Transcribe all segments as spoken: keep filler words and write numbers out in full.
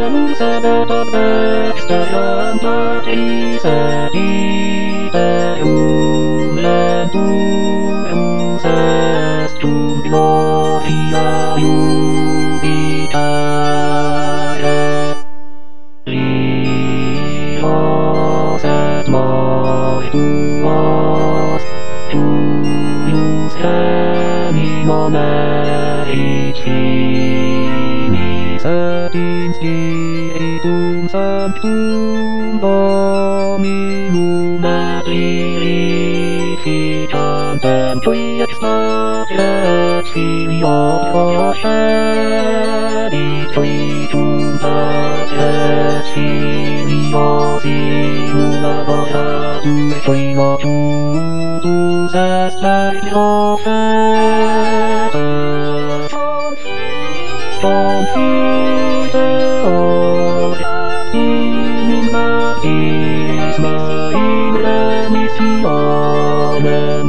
non sabata extra patris desiderum lenturum sestum gloria jubitare Liros et mortuos Julius Gemino merit finis et in spiritum sanctum Dominum et glorificantem qui extat et filio procedit tuitum et filio simulaboratum filio tutus est per profetes Confideor in baptisma in remissionem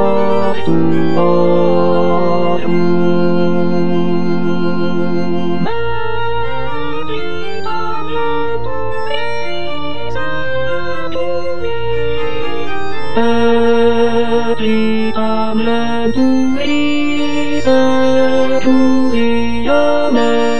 mortuorum Et vitam lenturis et tuiam